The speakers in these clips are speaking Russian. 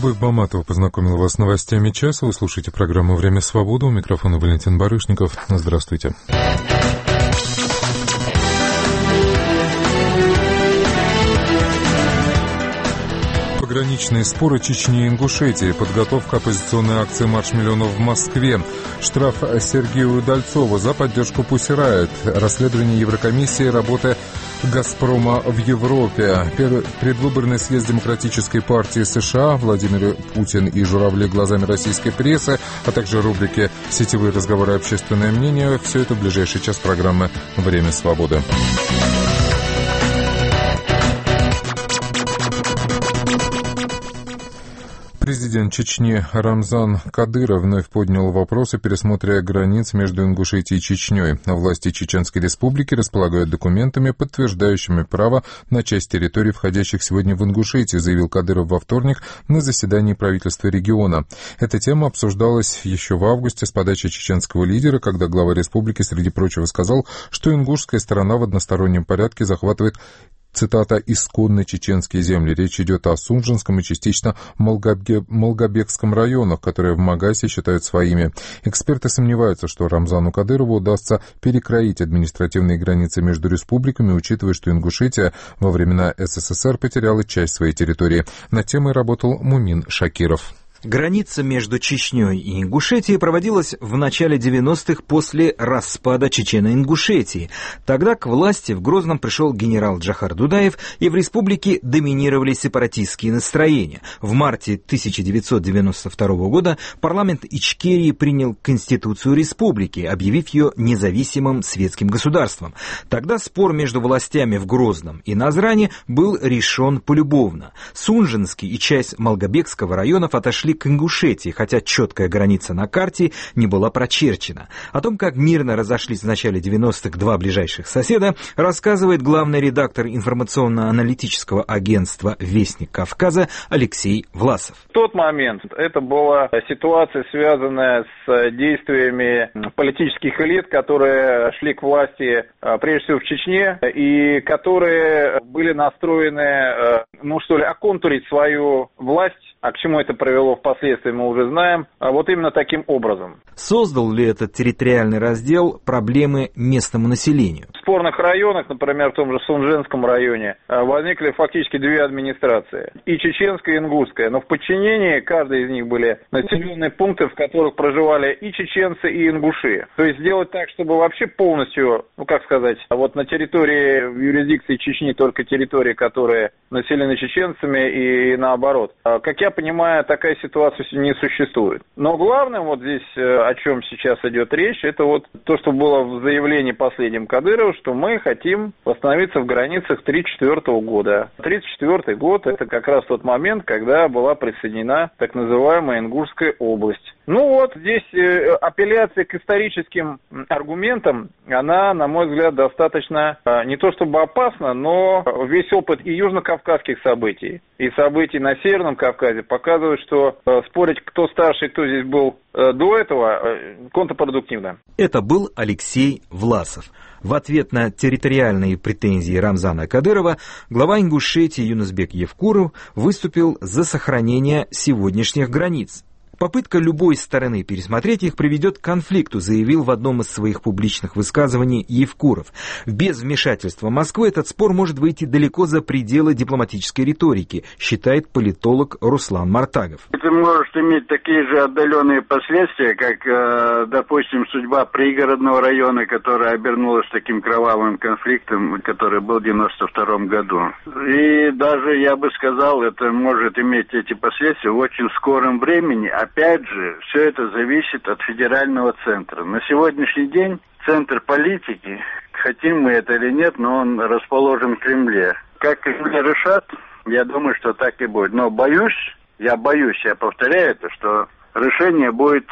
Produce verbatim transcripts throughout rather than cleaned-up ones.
Любовь Баматова познакомила вас с новостями часа. Вы слушаете программу «Время свободы». У микрофона Валентин Барышников. Здравствуйте. Пограничные споры Чечни и Ингушетии, подготовка оппозиционной акции «Марш миллионов» в Москве, штраф Сергею Удальцову за поддержку Pussy Riot, расследование Еврокомиссии, работа «Газпрома» в Европе, предвыборный съезд Демократической партии США, Владимир Путин и журавли глазами российской прессы, а также рубрики «Сетевые разговоры и общественное мнение». Все это в ближайший час программы «Время свободы». Президент Чечни Рамзан Кадыров вновь поднял вопрос о пересмотре границ между Ингушетией и Чечней. Власти Чеченской Республики располагают документами, подтверждающими право на часть территорий, входящих сегодня в Ингушетию, заявил Кадыров во вторник на заседании правительства региона. Эта тема обсуждалась еще в августе с подачи чеченского лидера, когда глава республики, среди прочего, сказал, что ингушская сторона в одностороннем порядке захватывает, цитата, «исконно чеченские земли». Речь идет о Сунжинском и частично Малгобе... Малгобекском районах, которые в Магасе считают своими. Эксперты сомневаются, что Рамзану Кадырову удастся перекроить административные границы между республиками, учитывая, что Ингушетия во времена СССР потеряла часть своей территории. Над темой работал Мумин Шакиров. Граница между Чечней и Ингушетией проводилась в начале девяностых после распада Чечено-Ингушетии. Тогда к власти в Грозном пришел генерал Джохар Дудаев, и в республике доминировали сепаратистские настроения. В марте тысяча девятьсот девяносто второго года парламент Ичкерии принял Конституцию республики, объявив ее независимым светским государством. Тогда спор между властями в Грозном и Назране был решен полюбовно. Сунжинский и часть Малгобекского районов отошли к Ингушетии, хотя четкая граница на карте не была прочерчена. О том, как мирно разошлись в начале девяностых два ближайших соседа, рассказывает главный редактор информационно-аналитического агентства «Вестник Кавказа» Алексей Власов. В тот момент это была ситуация, связанная с действиями политических элит, которые шли к власти прежде всего в Чечне и которые были настроены, ну что ли, оконтурить свою власть. А к чему это привело впоследствии, мы уже знаем. А вот именно таким образом. Создал ли этот территориальный раздел проблемы местному населению? В спорных районах, например, в том же Сунжинском районе, возникли фактически две администрации. И чеченская, и ингушская. Но в подчинении каждой из них были населенные пункты, в которых проживали и чеченцы, и ингуши. То есть сделать так, чтобы вообще полностью, ну как сказать, вот на территории в юрисдикции Чечни только территории, которые населены чеченцами, и наоборот. Как я понимаю, такая ситуация не существует. Но главное, вот здесь, о чем сейчас идет речь, это вот то, что было в заявлении последнем Кадырова, что мы хотим восстановиться в границах тысяча девятьсот тридцать четвёртого года. тридцать четвёртый год – это как раз тот момент, когда была присоединена так называемая Ингушская область. Ну вот, здесь апелляция к историческим аргументам, она, на мой взгляд, достаточно не то чтобы опасна, но весь опыт и южнокавказских событий, и событий на Северном Кавказе показывает, что спорить, кто старше и кто здесь был до этого, контрпродуктивно. Это был Алексей Власов. В ответ на территориальные претензии Рамзана Кадырова глава Ингушетии Юнусбек Евкуров выступил за сохранение сегодняшних границ. Попытка любой стороны пересмотреть их приведет к конфликту, заявил в одном из своих публичных высказываний Евкуров. Без вмешательства Москвы этот спор может выйти далеко за пределы дипломатической риторики, считает политолог Руслан Мартагов. Это может иметь такие же отдаленные последствия, как, допустим, судьба пригородного района, которая обернулась таким кровавым конфликтом, который был в девяносто втором году. И даже, я бы сказал, это может иметь эти последствия в очень скором времени. Опять же, все это зависит от федерального центра. На сегодняшний день центр политики, хотим мы это или нет, но он расположен в Кремле. Как Кремль решат, я думаю, что так и будет. Но боюсь, я боюсь, я повторяю это, что решение будет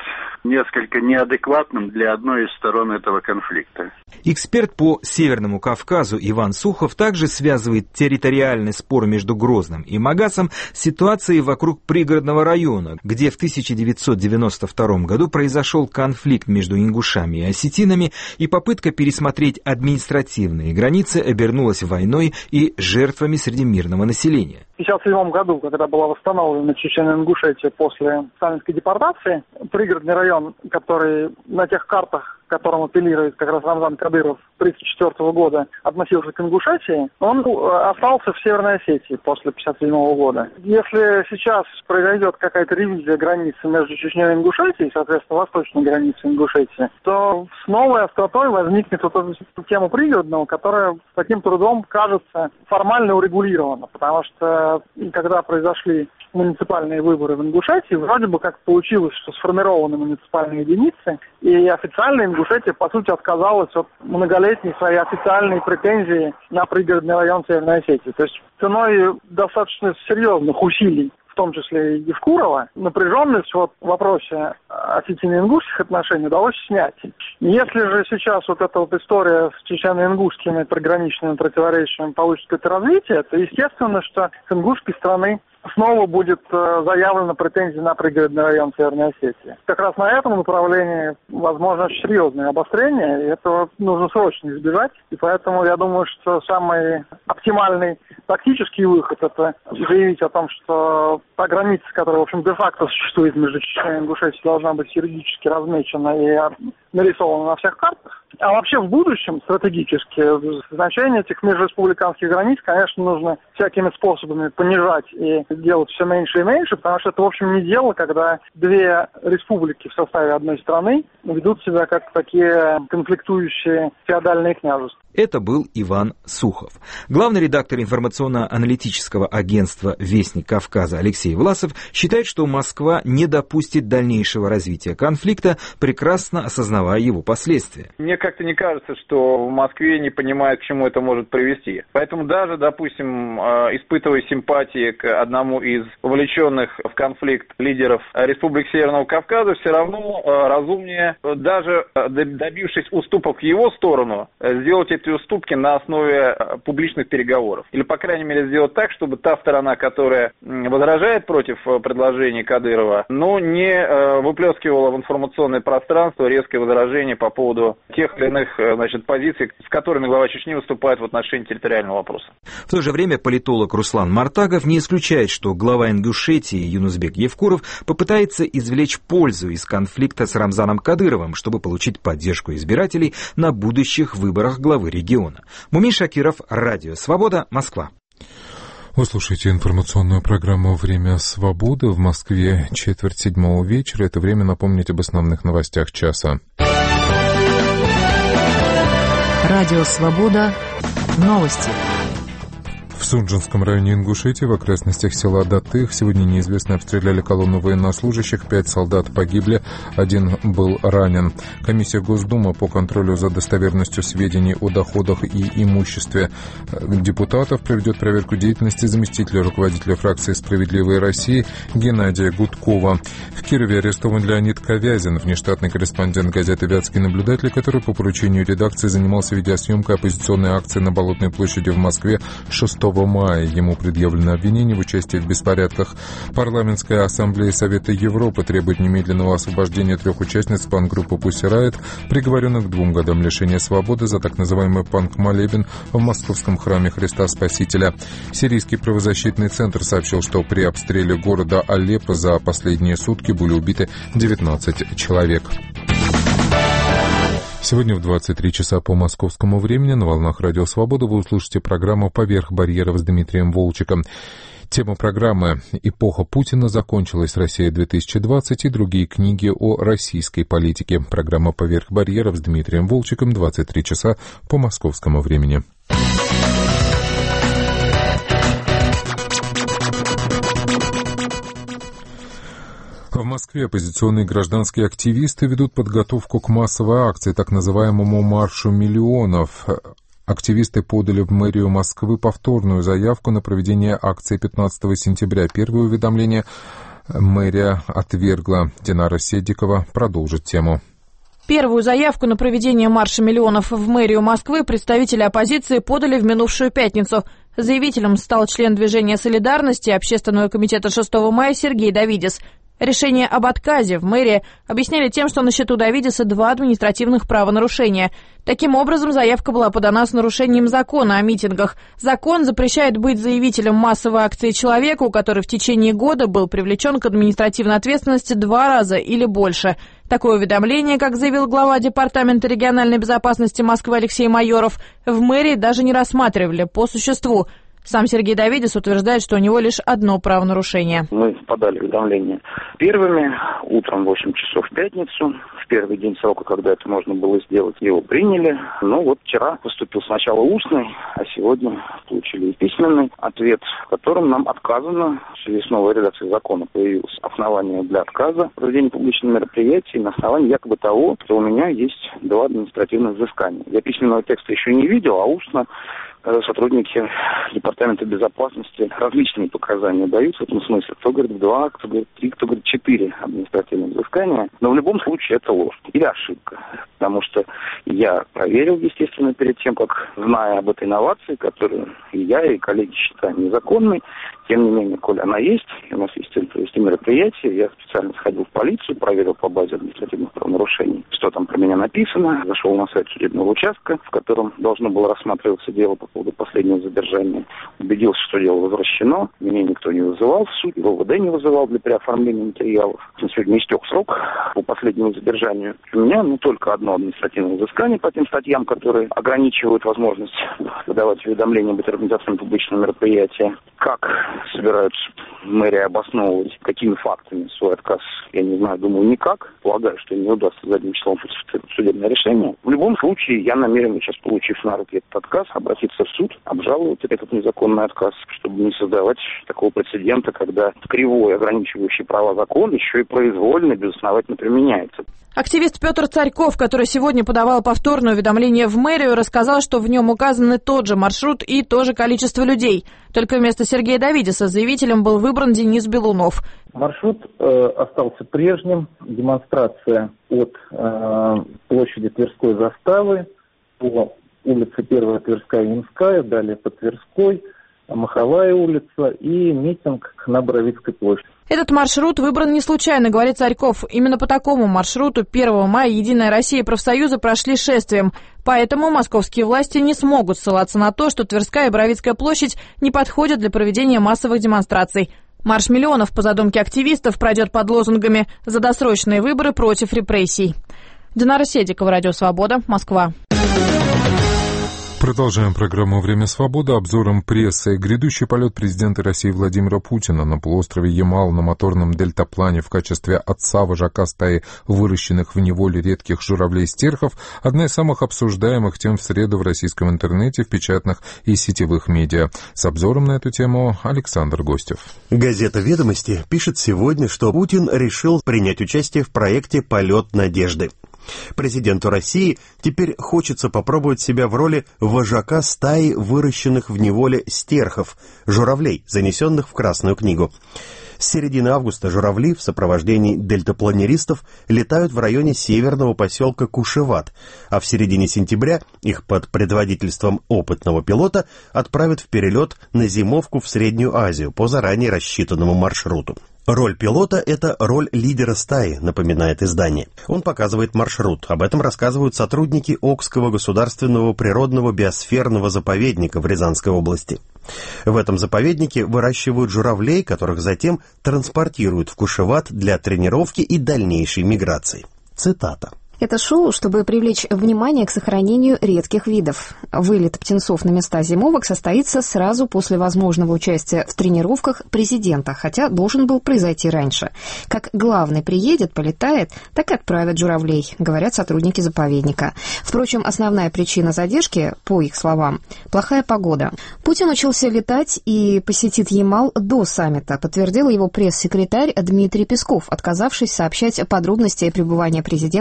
несколько неадекватным для одной из сторон этого конфликта. Эксперт по Северному Кавказу Иван Сухов также связывает территориальный спор между Грозным и Магасом с ситуацией вокруг пригородного района, где в тысяча девятьсот девяносто втором году произошел конфликт между ингушами и осетинами, и попытка пересмотреть административные границы обернулась войной и жертвами среди мирного населения. В тысяча девятьсот пятьдесят седьмом году, когда была восстановлена Чечено-Ингушетия после сталинской депортации, пригородный район, который на тех картах, к которым апеллирует как раз Рамзан Кадыров, тысяча девятьсот тридцать четвёртого года относился к Ингушетии, он остался в Северной Осетии после тысяча девятьсот пятьдесят седьмого года. Если сейчас произойдет какая-то ревизия границы между Чечней и Ингушетией, соответственно, восточной границей Ингушетии, то с новой остротой возникнет вот эта тема пригородного, которая с таким трудом кажется формально урегулирована, потому что когда произошли муниципальные выборы в Ингушетии, вроде бы как получилось, что сформированы муниципальные единицы, и официально Ингушетия, по сути, отказалась от многолетней своей официальной претензии на пригородный район Северной Осетии. То есть ценой достаточно серьезных усилий, в том числе и Евкурова, напряженность вот в вопросе осетино-ингушских отношений удалось снять. Если же сейчас вот эта вот история с чечено-ингушскими приграничными противоречиями получит какое-то развитие, то естественно, что с ингушской стороны снова будет э, заявлена претензия на пригородный район Северной Осетии. Как раз на этом направлении возможно очень серьезное обострение, и этого нужно срочно избежать. И поэтому я думаю, что самый оптимальный тактический выход — это заявить о том, что та граница, которая, в общем, де-факто существует между Чечней и Ингушетией, должна быть юридически размечена и нарисована на всех картах. А вообще в будущем стратегически значение этих межреспубликанских границ, конечно, нужно всякими способами понижать и делать все меньше и меньше, потому что это, в общем, не дело, когда две республики в составе одной страны ведут себя как такие конфликтующие феодальные княжества. Это был Иван Сухов. Главный редактор информационно-аналитического агентства «Вестник Кавказа» Алексей Власов считает, что Москва не допустит дальнейшего развития конфликта, прекрасно осознавая его последствия. Мне как-то не кажется, что в Москве не понимают, к чему это может привести. Поэтому даже, допустим, испытывая симпатии к одному из вовлеченных в конфликт лидеров Республик Северного Кавказа, все равно разумнее, даже добившись уступок в его сторону, сделать эти уступки на основе публичных переговоров. Или, по крайней мере, сделать так, чтобы та сторона, которая возражает против предложений Кадырова, но не выплескивала в информационное пространство резкое возражение по поводу тех или иных, значит, позиций, с которыми глава Чечни выступает в отношении территориального вопроса. В то же время политолог Руслан Мартагов не исключает, что глава Ингушетии Юнусбек Евкуров попытается извлечь пользу из конфликта с Рамзаном Кадыровым, чтобы получить поддержку избирателей на будущих выборах главы региона. Мумин Шакиров, Радио Свобода, Москва. Вы слушаете информационную программу «Время свободы». В Москве четверть седьмого вечера. Это время напомнить об основных новостях часа. Радио «Свобода». Новости. В Сунжинском районе Ингушетии, в окрестностях села Датых, сегодня неизвестные обстреляли колонну военнослужащих, пять солдат погибли, один был ранен. Комиссия Госдумы по контролю за достоверностью сведений о доходах и имуществе депутатов проведет проверку деятельности заместителя руководителя фракции «Справедливая Россия» Геннадия Гудкова. В Кирове арестован Леонид Ковязин, внештатный корреспондент газеты «Вятский наблюдатель», который по поручению редакции занимался видеосъемкой оппозиционной акции на Болотной площади в Москве шестого мая. Ему предъявлено обвинение в участии в беспорядках. Парламентская ассамблея Совета Европы требует немедленного освобождения трех участниц панк-группы Pussy Riot, приговоренных к двум годам лишения свободы за так называемый панк-молебен в Московском храме Христа Спасителя. Сирийский правозащитный центр сообщил, что при обстреле города Алеппо за последние сутки были убиты девятнадцать человек. Сегодня в двадцать три часа по московскому времени на волнах Радио Свобода вы услышите программу «Поверх барьеров» с Дмитрием Волчиком. Тема программы «Эпоха Путина закончилась. Россия-две тысячи двадцать» и другие книги о российской политике. Программа «Поверх барьеров» с Дмитрием Волчиком, двадцать три часа по московскому времени. В Москве оппозиционные гражданские активисты ведут подготовку к массовой акции, так называемому «Маршу миллионов». Активисты подали в мэрию Москвы повторную заявку на проведение акции пятнадцатого сентября. Первое уведомление мэрия отвергла. Динара Седикова продолжит тему. Первую заявку на проведение марша миллионов в мэрию Москвы представители оппозиции подали в минувшую пятницу. Заявителем стал член движения «Солидарности» Общественного комитета шестого мая Сергей Давидис. Решение об отказе в мэрии объясняли тем, что на счету Давидиса два административных правонарушения. Таким образом, заявка была подана с нарушением закона о митингах. Закон запрещает быть заявителем массовой акции человеку, который в течение года был привлечен к административной ответственности два раза или больше. Такое уведомление, как заявил глава Департамента региональной безопасности Москвы Алексей Майоров, в мэрии даже не рассматривали по существу. Сам Сергей Давидис утверждает, что у него лишь одно правонарушение. Мы подали уведомление первыми, утром в восемь часов в пятницу. В первый день срока, когда это можно было сделать, его приняли. Но вот вчера поступил сначала устный, а сегодня получили и письменный ответ, в котором нам отказано. В связи с новой редакцией закона появилось основание для отказа в проведении публичных мероприятий на основании якобы того, что у меня есть два административных взыскания. Я письменного текста еще не видел, а устно сотрудники Департамента безопасности различные показания дают в этом смысле. Кто говорит два, кто говорит три, кто говорит четыре административных взыскания. Но в любом случае это ложь или ошибка. Потому что я проверил, естественно, перед тем, как, зная об этой инновации, которую и я, и коллеги считаем незаконной, тем не менее, коль она есть, у нас есть цель провести мероприятие, я специально сходил в полицию, проверил по базе административных правонарушений, что там про меня написано, зашел на сайт судебного участка, в котором должно было рассматриваться дело по поводу последнего задержания, убедился, что дело возвращено, меня никто не вызывал в суд, в ОВД не вызывал для переоформления материалов. Сегодня истек срок по последнему задержанию. У меня ну, только одно административное взыскание по тем статьям, которые ограничивают возможность выдавать уведомления об организации публичного мероприятия. Как собираются мэрия обосновывать, какими фактами свой отказ, я не знаю, думаю, никак. Полагаю, что не удастся задним числом судебное решение. В любом случае, я намерен, сейчас получив на руки этот отказ, обратиться в суд, обжаловать этот незаконный отказ, чтобы не создавать такого прецедента, когда кривой, ограничивающий права закон, еще и произвольно, безосновательно применяется. Активист Петр Царьков, который сегодня подавал повторное уведомление в мэрию, рассказал, что в нем указаны тот же маршрут и то же количество людей. Только вместо Сергея Давидиса заявителем был выбран Денис Белунов. Маршрут э, остался прежним. Демонстрация от э, площади Тверской заставы по улице Первая Тверская Ямская, далее по Тверской, Маховая улица и митинг на Боровицкой площади. Этот маршрут выбран не случайно, говорит Царьков. Именно по такому маршруту первого мая «Единая Россия» и профсоюзы прошли шествием. Поэтому московские власти не смогут ссылаться на то, что Тверская и Боровицкая площадь не подходят для проведения массовых демонстраций. Марш миллионов по задумке активистов пройдет под лозунгами «За досрочные выборы против репрессий». Динара Седикова, Радио Свобода, Москва. Продолжаем программу «Время свободы» обзором прессы. Грядущий полет президента России Владимира Путина на полуострове Ямал на моторном дельтаплане в качестве отца вожака стаи выращенных в неволе редких журавлей-стерхов – одна из самых обсуждаемых тем в среду в российском интернете, в печатных и сетевых медиа. С обзором на эту тему Александр Гостев. Газета «Ведомости» пишет сегодня, что Путин решил принять участие в проекте «Полет надежды». Президенту России теперь хочется попробовать себя в роли вожака стаи выращенных в неволе стерхов, журавлей, занесенных в Красную книгу. С середины августа журавли в сопровождении дельтапланеристов летают в районе северного поселка Кушеват, а в середине сентября их под предводительством опытного пилота отправят в перелет на зимовку в Среднюю Азию по заранее рассчитанному маршруту. Роль пилота – это роль лидера стаи, напоминает издание. Он показывает маршрут. Об этом рассказывают сотрудники Окского государственного природного биосферного заповедника в Рязанской области. В этом заповеднике выращивают журавлей, которых затем транспортируют в Кушеват для тренировки и дальнейшей миграции. Цитата. Это шоу, чтобы привлечь внимание к сохранению редких видов. Вылет птенцов на места зимовок состоится сразу после возможного участия в тренировках президента, хотя должен был произойти раньше. Как главный приедет, полетает, так и отправят журавлей, говорят сотрудники заповедника. Впрочем, основная причина задержки, по их словам, плохая погода. Путин учился летать и посетит Ямал до саммита, подтвердил его пресс-секретарь Дмитрий Песков, отказавшись сообщать подробности пребывания президента в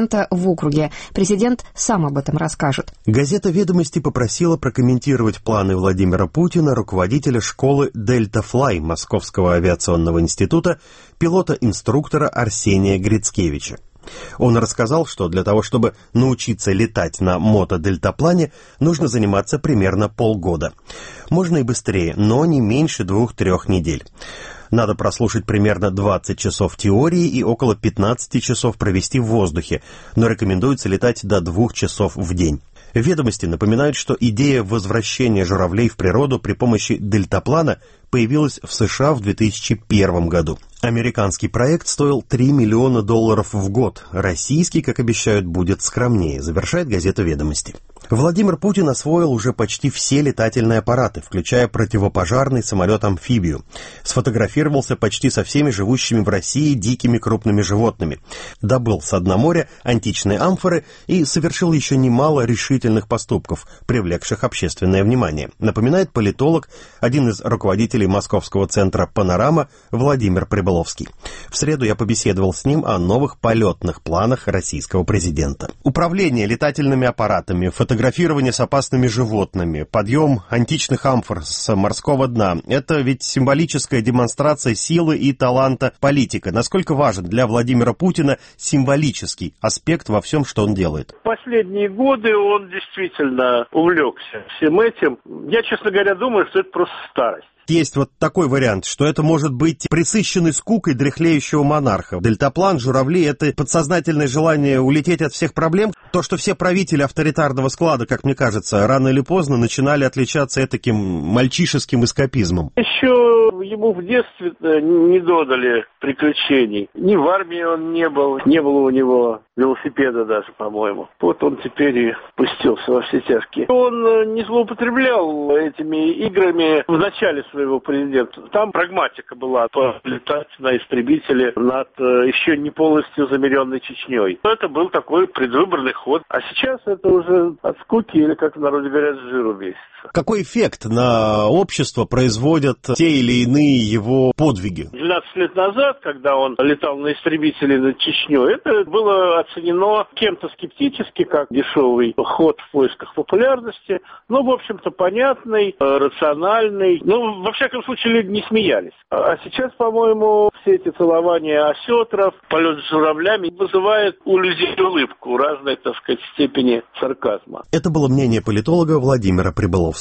округе. Президент сам об этом расскажет. Газета «Ведомости» попросила прокомментировать планы Владимира Путина руководителя школы «Дельта Флай» Московского авиационного института, пилота-инструктора Арсения Грицкевича. Он рассказал, что для того, чтобы научиться летать на мотодельтаплане, нужно заниматься примерно полгода. Можно и быстрее, но не меньше двух-трех недель. Надо прослушать примерно двадцать часов теории и около пятнадцать часов провести в воздухе, но рекомендуется летать до двух часов в день. «Ведомости» напоминают, что идея возвращения журавлей в природу при помощи дельтаплана появилась в США в две тысячи первом году. Американский проект стоил три миллиона долларов в год. Российский, как обещают, будет скромнее, завершает газета «Ведомости». Владимир Путин освоил уже почти все летательные аппараты, включая противопожарный самолет-амфибию. Сфотографировался почти со всеми живущими в России дикими крупными животными. Добыл с дна моря античные амфоры и совершил еще немало решительных поступков, привлекших общественное внимание, напоминает политолог, один из руководителей Московского центра «Панорама» Владимир Прибыловский. В среду я побеседовал с ним о новых полетных планах российского президента. Управление летательными аппаратами, фотографирование с опасными животными, подъем античных амфор с морского дна – это ведь символическая демонстрация силы и таланта политика. Насколько важен для Владимира Путина символический аспект во всем, что он делает? Последние годы он действительно увлекся всем этим. Я, честно говоря, думаю, что это просто старость. Есть вот такой вариант, что это может быть пресыщенный скукой дряхлеющего монарха. Дельтаплан, журавли — это подсознательное желание улететь от всех проблем. То, что все правители авторитарного склада, как мне кажется, рано или поздно начинали отличаться таким мальчишеским эскапизмом. Еще ему в детстве не додали приключений. Ни в армии он не был, не было у него велосипеда даже, по-моему. Вот он теперь и пустился во все тяжкие. Он не злоупотреблял этими играми в начале своего президента. Там прагматика была полетать на истребителе над еще не полностью замеренной Чечней. Это был такой предвыборный ход. А сейчас это уже от скуки, или, как в народе говорят, с жиру бесится. Какой эффект на общество производят те или иные его подвиги? двенадцать лет назад, когда он летал на истребителе над Чечней, это было оценено кем-то скептически, как дешевый ход в поисках популярности. Ну, в общем-то, понятный, рациональный. Ну, во всяком случае, люди не смеялись. А сейчас, по-моему, все эти целования осетров, полет с журавлями вызывают у людей улыбку разной, так сказать, степени сарказма. Это было мнение политолога Владимира Прибыловского.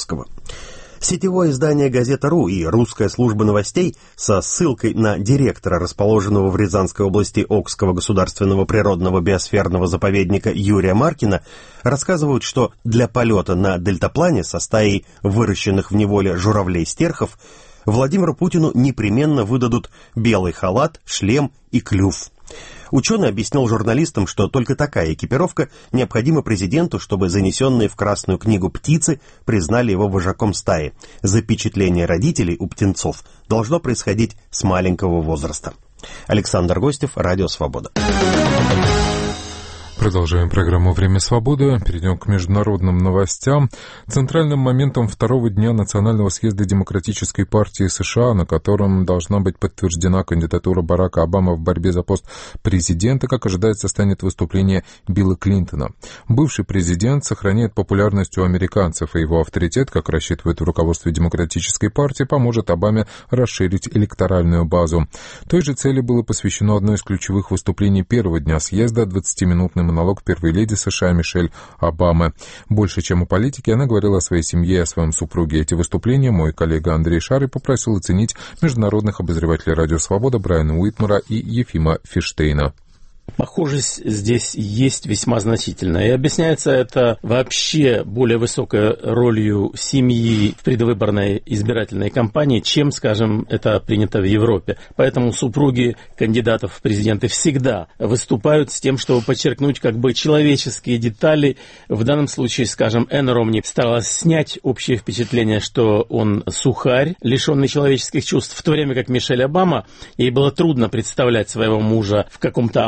Сетевое издание «Газета.ру» и русская служба новостей со ссылкой на директора, расположенного в Рязанской области Окского государственного природного биосферного заповедника Юрия Маркина, рассказывают, что для полета на дельтаплане со стаей выращенных в неволе журавлей-стерхов Владимиру Путину непременно выдадут белый халат, шлем и клюв. Ученый объяснил журналистам, что только такая экипировка необходима президенту, чтобы занесенные в Красную книгу птицы признали его вожаком стаи. Запечатление родителей у птенцов должно происходить с маленького возраста. Александр Гостев, Радио Свобода. Продолжаем программу «Время свободы». Перейдем к международным новостям. Центральным моментом второго дня Национального съезда Демократической партии США, на котором должна быть подтверждена кандидатура Барака Обамы в борьбе за пост президента, как ожидается, станет выступление Билла Клинтона. Бывший президент сохраняет популярность у американцев, и его авторитет, как рассчитывает в руководстве Демократической партии, поможет Обаме расширить электоральную базу. Той же цели было посвящено одно из ключевых выступлений первого дня съезда, двадцатиминутный монолог первой леди США Мишель Обамы. Больше, чем о политике, она говорила о своей семье и о своем супруге. Эти выступления мой коллега Андрей Шары попросил оценить международных обозревателей «Радио Свобода» Брайана Уитмара и Ефима Фиштейна. Похожесть здесь есть весьма значительная. И объясняется это вообще более высокой ролью семьи в предвыборной избирательной кампании, чем, скажем, это принято в Европе. Поэтому супруги кандидатов в президенты всегда выступают с тем, чтобы подчеркнуть как бы человеческие детали. В данном случае, скажем, Энн Ромни старалась снять общее впечатление, что он сухарь, лишенный человеческих чувств, в то время как Мишель Обама, ей было трудно представлять своего мужа в каком-то абсолютно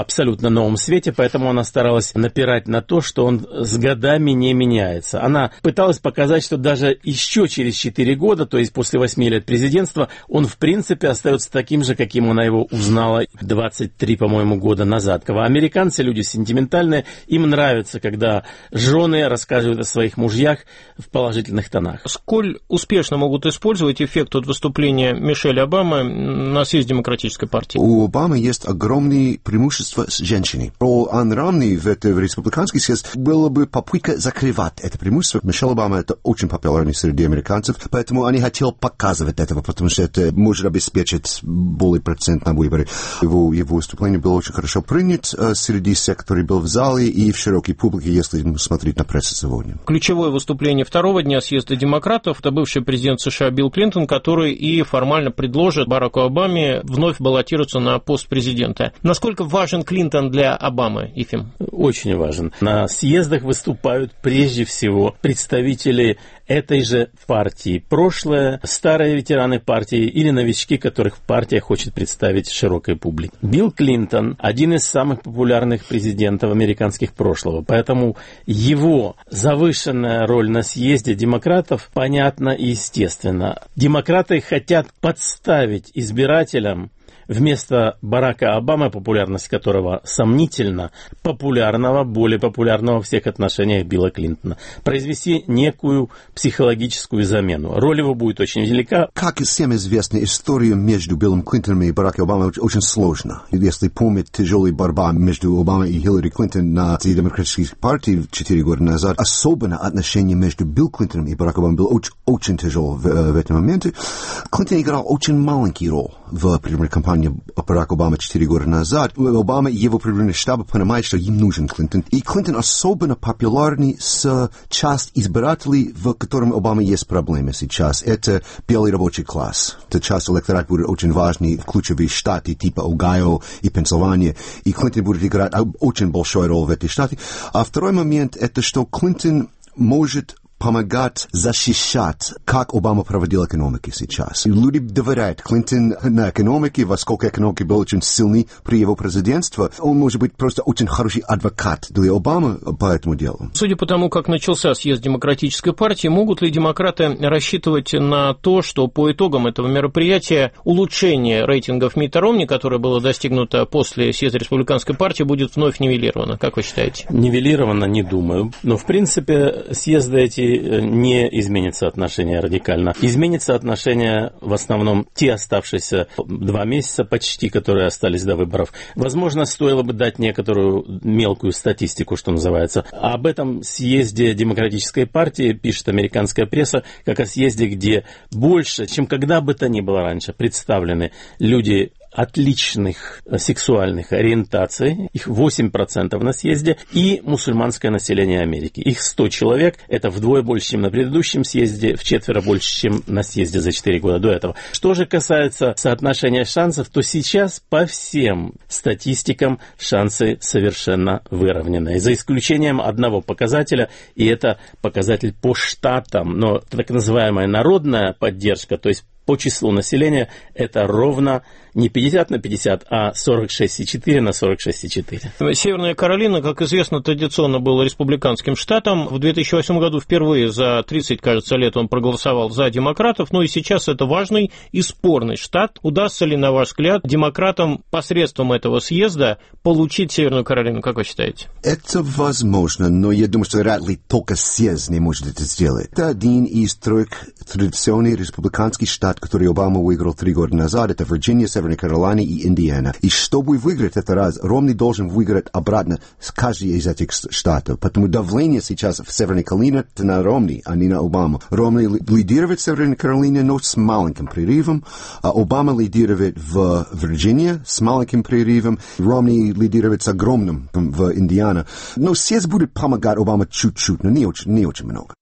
абсолютно новом свете, поэтому она старалась напирать на то, что он с годами не меняется. Она пыталась показать, что даже еще через четыре года, то есть после восьми лет президентства, он в принципе остается таким же, каким она его узнала двадцать три, по-моему, года назад. Американцы люди сентиментальные, им нравится, когда жены рассказывают о своих мужьях в положительных тонах. Сколь успешно могут использовать эффект от выступления Мишель Обамы на съезде Демократической партии? У Обамы есть огромные преимущества с женщиной. Про Ан Рамни в, это, в республиканский съезд была бы попытка закрывать это преимущество. Мишель Обама это очень популярный среди американцев, поэтому они хотели показывать этого, потому что это может обеспечить более процент на выборы. Его, его выступление было очень хорошо принято среди всех, который был в зале и в широкой публике, если смотреть на прессу сегодня. Ключевое выступление второго дня съезда демократов — это бывший президент США Билл Клинтон, который и формально предложит Бараку Обаме вновь баллотироваться на пост президента. Насколько важен Клинтон для Обамы, Ефим? Очень важен. На съездах выступают прежде всего представители этой же партии. Прошлое, старые ветераны партии или новички, которых партия хочет представить широкой публике. Билл Клинтон — один из самых популярных президентов американских прошлого, поэтому его завышенная роль на съезде демократов понятна и естественна. Демократы хотят подставить избирателям вместо Барака Обамы, популярность которого сомнительна, популярного, более популярного во всех отношениях Билла Клинтона, произвести некую психологическую замену. Роль его будет очень велика. Как и всем известно, история между Биллом Клинтоном и Бараком Обамой очень сложна. Если помнить тяжелая борьба между Обамой и Хиллари Клинтон на демократической партии четыре года назад, особенно отношения между Биллом Клинтоном и Бараком Обамой было очень, очень тяжело в, в этом моменте. Клинтон играл очень маленький роль в предвыборной кампании Барака Обамы четыре года назад. Обама и его предвыборный штаб понимают, что им нужен Клинтон. И Клинтон особенно популярный с часть избирателей, в котором Обама есть проблемы сейчас. Это белый рабочий класс. Эта часть электората будет очень важной в ключевые штаты типа Огайо и Пенсильвания. И Клинтон будет играть очень большую роль в этой штате. А второй момент — это что Клинтон может помогать защищать, как Обама проводил экономику сейчас. Люди доверяют Клинтон на экономике, во сколько экономики был очень сильный при его президентстве. Он может быть просто очень хороший адвокат для Обамы по этому делу. Судя по тому, как начался съезд Демократической партии, могут ли демократы рассчитывать на то, что по итогам этого мероприятия улучшение рейтингов Митта Ромни, которое было достигнуто после съезда Республиканской партии, будет вновь нивелировано? Как вы считаете? Нивелировано, не думаю. Но, в принципе, съезды эти не изменится отношение радикально. Изменится отношение в основном те оставшиеся два месяца почти, которые остались до выборов. Возможно, стоило бы дать некоторую мелкую статистику, что называется. Об этом съезде Демократической партии пишет американская пресса, как о съезде, где больше, чем когда бы то ни было раньше, представлены люди отличных сексуальных ориентаций, их восемь процентов на съезде, и мусульманское население Америки. Их сто человек, это вдвое больше, чем на предыдущем съезде, вчетверо больше, чем на съезде за четыре года до этого. Что же касается соотношения шансов, то сейчас по всем статистикам шансы совершенно выровнены. За исключением одного показателя, и это показатель по штатам, но так называемая народная поддержка, то есть по числу населения, это ровно не пятьдесят на пятьдесят, а сорок шесть целых четыре десятых на сорок шесть целых четыре десятых. Северная Каролина, как известно, традиционно была республиканским штатом. В две тысячи восьмом году впервые за тридцать, кажется, лет он проголосовал за демократов, но и сейчас это важный и спорный штат. Удастся ли, на ваш взгляд, демократам посредством этого съезда получить Северную Каролину, как вы считаете? Это возможно, но я думаю, что вряд ли только съезд не может это сделать. Это один из трех традиционных республиканских штатов, который Обама выиграл три года назад. Это Вирджиния, Северная Каролина и Индиана. И чтобы выиграть этот раз, Ромни должен выиграть обратно с каждой из этих штатов. Поэтому давление сейчас в Северной Каролине на Ромни, а не на Обаму. Ромни лидирует в Северной Каролине, но с маленьким прерывом. А Обама лидирует в Вирджинии с маленьким прерывом. Ромни лидирует с огромным в Индиана. Но съезд будет помогать Обаме чуть-чуть, но не очень, не очень много.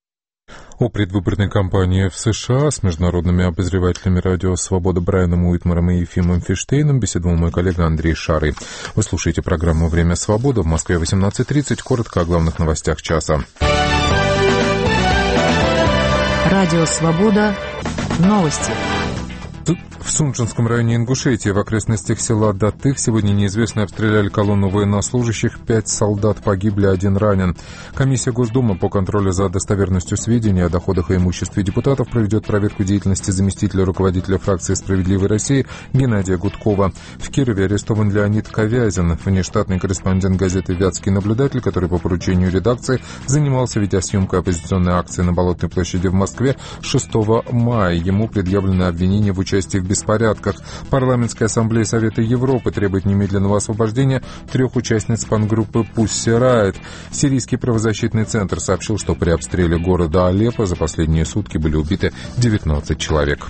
О предвыборной кампании в США с международными обозревателями радио «Свобода» Брайаном Уитмаром и Ефимом Фиштейном беседовал мой коллега Андрей Шарый. Вы слушаете программу «Время свободы». В Москве восемнадцать тридцать. Коротко о главных новостях часа. Радио «Свобода». Новости. В Сунчинском районе Ингушетии в окрестностях села Датых сегодня неизвестные обстреляли колонну военнослужащих. Пять солдат погибли, один ранен. Комиссия Госдумы по контролю за достоверностью сведений о доходах и имуществе депутатов проведет проверку деятельности заместителя руководителя фракции «Справедливой России» Геннадия Гудкова. В Кирове арестован Леонид Ковязин, внештатный корреспондент газеты «Вятский наблюдатель», который по поручению редакции занимался видеосъемкой оппозиционной акции на Болотной площади в Москве шестого мая. Ему предъявлено обвинение в участии в беспорядках. Парламентская ассамблея Совета Европы требует немедленного освобождения трех участниц панк-группы Pussy Riot. Сирийский правозащитный центр сообщил, что при обстреле города Алеппо за последние сутки были убиты девятнадцать человек.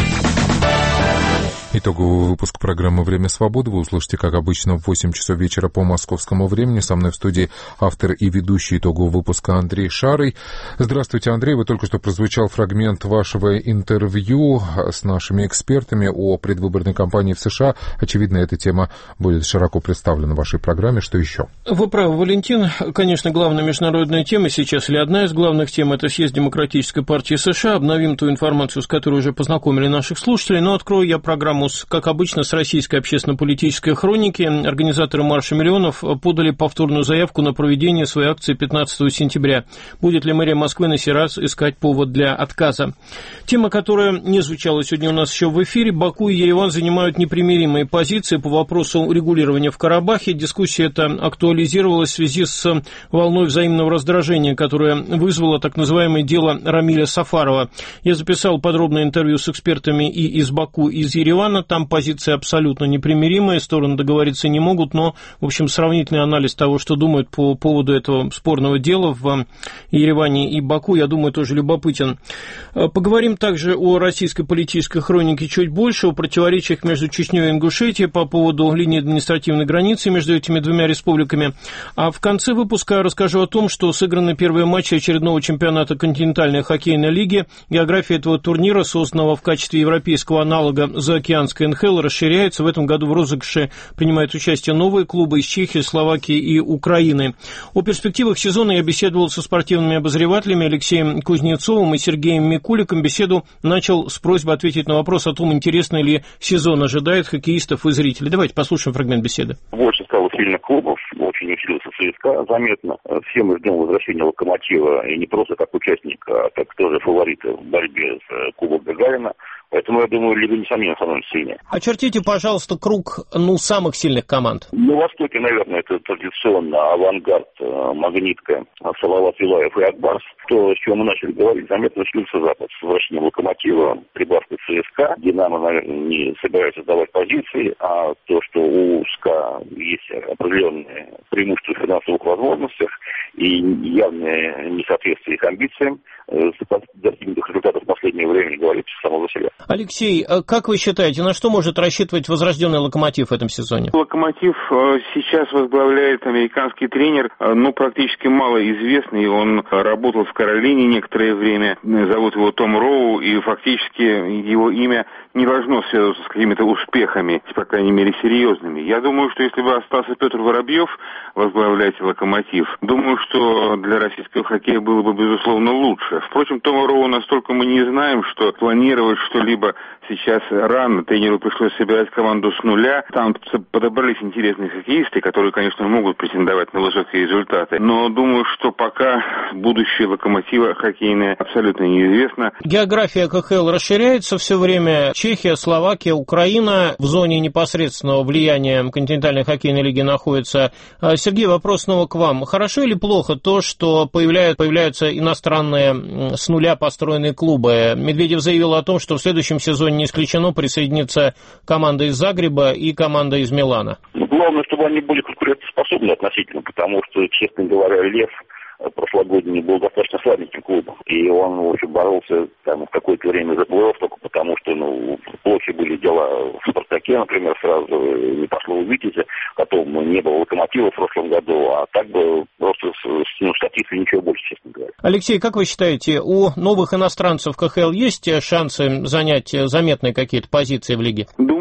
Итоговый выпуск программы «Время свободы» вы услышите, как обычно, в восемь часов вечера по московскому времени. Со мной в студии автор и ведущий итогового выпуска Андрей Шарый. Здравствуйте, Андрей. Вы только что прозвучал фрагмент вашего интервью с нашими экспертами о предвыборной кампании в США. Очевидно, эта тема будет широко представлена в вашей программе. Что еще? Вы правы, Валентин. Конечно, главная международная тема сейчас, или одна из главных тем, это съезд Демократической партии США. Обновим ту информацию, с которой уже познакомили наших слушателей. Но открою я программу, как обычно, с российской общественно-политической хроники. Организаторы «Марша миллионов» подали повторную заявку на проведение своей акции пятнадцатого сентября. Будет ли мэрия Москвы на сей раз искать повод для отказа? Тема, которая не звучала сегодня у нас еще в эфире. Баку и Ереван занимают непримиримые позиции по вопросу регулирования в Карабахе. Дискуссия эта актуализировалась в связи с волной взаимного раздражения, которое вызвало так называемое дело Рамиля Сафарова. Я записал подробное интервью с экспертами и из Баку, и из Еревана. Там позиции абсолютно непримиримые, стороны договориться не могут, но, в общем, сравнительный анализ того, что думают по поводу этого спорного дела в Ереване и Баку, я думаю, тоже любопытен. Поговорим также о российской политической хронике чуть больше, о противоречиях между Чечней и Ингушетией по поводу линии административной границы между этими двумя республиками. А в конце выпуска расскажу о том, что сыграны первые матчи очередного чемпионата континентальной хоккейной лиги. География этого турнира, созданного в качестве европейского аналога заокеанской эн ха эл, расширяется. В этом году в розыгрыше принимают участие новые клубы из Чехии, Словакии и Украины. О перспективах сезона я беседовал со спортивными обозревателями Алексеем Кузнецовым и Сергеем Микуликом. Беседу начал с просьбой ответить на вопрос о том, интересный ли сезон ожидает хоккеистов и зрителей. Давайте послушаем фрагмент беседы. Больше стало сильных клубов, очень усилился ЦСКА заметно. Все мы ждем возвращения «Локомотива», и не просто как участника, а как тоже фаворита в борьбе с Кубок Гагарина. Поэтому, я думаю, Лига, несомненно, становится сильнее. Очертите, пожалуйста, круг, ну, самых сильных команд. На Востоке, наверное, это традиционно «Авангард», «Магнитка», «Салават Юлаев» и «Акбарс». То, с чего мы начали говорить, заметно усилился Запад. С возвращением «Локомотива», прибавкой ЦСКА. «Динамо», наверное, не собирается сдавать позиции, а то, что у СКА есть определенные преимущества в финансовых возможностях и явное несоответствие их амбициям, достигнутых результатов в последнее время говорит само за себя. Алексей, как вы считаете, на что может рассчитывать возрожденный «Локомотив» в этом сезоне? «Локомотив» сейчас возглавляет американский тренер, ну, практически малоизвестный. Он работал в «Каролине» некоторое время. Зовут его Том Роу, и фактически его имя не должно связываться с какими-то успехами, по крайней мере, серьезными. Я думаю, что если бы остался Петр Воробьев возглавлять «Локомотив», думаю, что для российского хоккея было бы, безусловно, лучше. Впрочем, Тома Роу настолько мы не знаем, что планировать что-либо сейчас рано. Тренеру пришлось собирать команду с нуля. Там подобрались интересные хоккеисты, которые, конечно, могут претендовать на высокие результаты. Но думаю, что пока будущее «Локомотива» хоккейное абсолютно неизвестно. География ка ха эл расширяется все время. Чехия, Словакия, Украина в зоне непосредственного влияния континентальной хоккейной лиги находится. Сергей, вопрос снова к вам. Хорошо или плохо то, что появляются, появляются иностранные с нуля построенные клубы? Медведев заявил о том, что в следующем сезоне не исключено присоединится команда из Загреба и команда из Милана. Главное, чтобы они были конкурентоспособны относительно, потому что, честно говоря, «Лев» прошлогодний был достаточно слабеньким клубом. И он, в общем, боролся там в какое-то время за плей-офф только потому, что, ну, плохи были дела в «Спартаке», например, сразу не пошло в «Витязе», потом не было «Локомотива» в прошлом году, а так бы просто ну, статистика ничего больше, честно говоря. Алексей, как вы считаете, у новых иностранцев ка ха эл есть шансы занять заметные какие-то позиции в лиге? Думаю, что в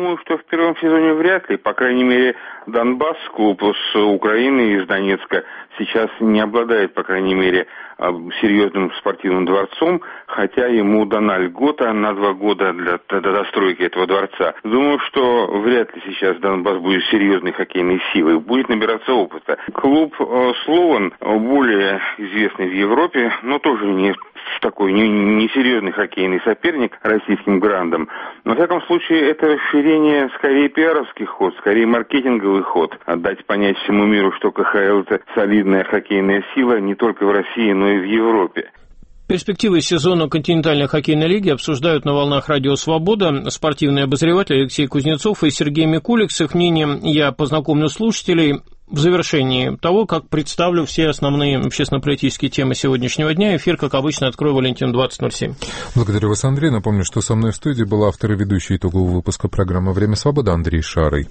в первом сезоне вряд ли. По крайней мере, Донбасс, клуб с Украины, из Донецка, сейчас не обладает, по крайней мере, серьезным спортивным дворцом, хотя ему дана льгота на два года для, для достройки этого дворца. Думаю, что вряд ли сейчас Донбасс будет серьезной хоккейной силой, будет набираться опыта. Клуб Слован, более известный в Европе, но тоже не такой несерьезный не хоккейный соперник российским грандам. Но, во всяком случае, это расширение скорее пиаровский ход, скорее маркетинговый ход. Отдать понять всему миру, что ка ха эл – это солидная хоккейная сила не только в России, но и в Европе. Перспективы сезона континентальной хоккейной лиги обсуждают на волнах Радио Свобода спортивный обозреватель Алексей Кузнецов и Сергей Микулик. С их мнением я познакомлю слушателей в завершении того, как представлю все основные общественно-политические темы сегодняшнего дня. Эфир, как обычно, открою Валентин двадцать ноль семь. Благодарю вас, Андрей. Напомню, что со мной в студии был автор и ведущий итогового выпуска программы «Время свободы» Андрей Шарый.